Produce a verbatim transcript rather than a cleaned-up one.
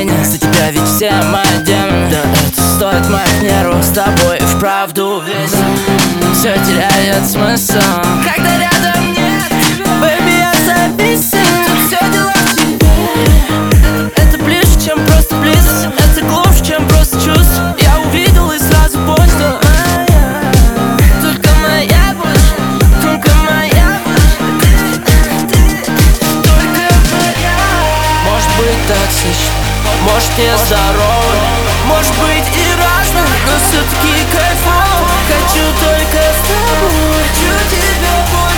меня. За тебя ведь все мои демоны. Да это стоит моих нервов. С тобой вправду весь все теряет смысл, когда рядом нет тебя. Baby, я зависим, тут все дело в тебе. Это ближе, чем просто близость. Это глубже, чем просто чувство. Я увидел и сразу понял, что моя, только моя больше, только моя больше, только моя. Может быть токсично, может нездорово, может быть и разно, но все-таки кайфово. Хочу только с тобой, хочу тебя больше.